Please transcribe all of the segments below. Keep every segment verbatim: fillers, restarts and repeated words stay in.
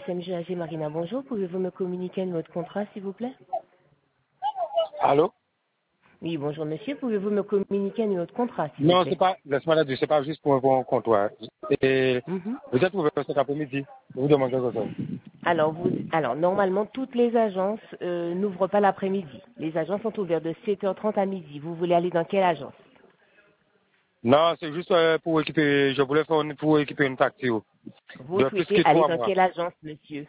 S M G A G Marina, bonjour. Pouvez-vous me communiquer votre contrat, s'il vous plaît? Allô? Oui, bonjour monsieur. Pouvez-vous me communiquer votre contrat, s'il vous Non, c'est plaît? pas, laisse-moi là c'est pas juste pour un bon comptoir. Et Mhm. vous êtes ouvert cet après-midi. Je vous demande quelque chose. Alors, vous, alors, normalement, toutes les agences euh, n'ouvrent pas l'après-midi. Les agences sont ouvertes de sept heures trente à midi. Vous voulez aller dans quelle agence? Non, c'est juste euh, pour équiper, je voulais faire une, pour équiper une taxi oh, Vous de plus souhaitez que aller trois dans mois. quelle agence, monsieur?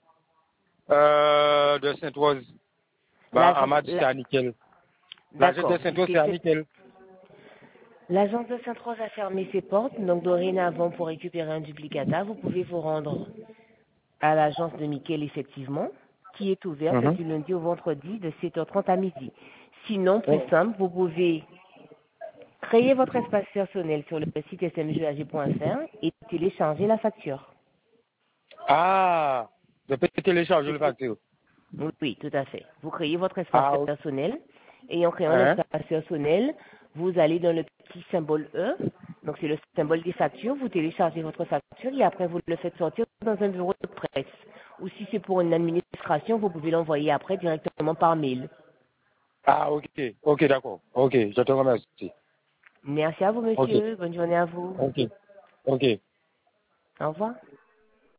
Euh, de Sainte-Rose. Bah, L'agence, Ahmad, c'est la- à Nickel. L'agence de d'accord, Sainte-Rose, puisque c'est à c'est- Nickel. l'agence de Sainte-Rose a fermé ses portes, donc dorénavant, pour récupérer un duplicata, vous pouvez vous rendre à l'agence de Mickel, effectivement, qui est ouverte Mhm. du lundi au vendredi de sept heures trente à midi. Sinon, plus Oh. simple, vous pouvez créer votre espace personnel sur le site s m g a g point f r et télécharger la facture. Ah, je peux télécharger le facture. Oui, oui, tout à fait. Vous créez votre espace Ah, ok. personnel et en créant Hein? l'espace personnel, vous allez dans le petit symbole E. Donc, c'est le symbole des factures. Vous téléchargez votre facture et après, vous le faites sortir dans un bureau de presse. Ou si c'est pour une administration, vous pouvez l'envoyer après directement par mail. Ah, ok, ok, d'accord. Ok, je te remercie. Merci à vous, Ok, monsieur. Bonne journée à vous. ok, ok. Au revoir.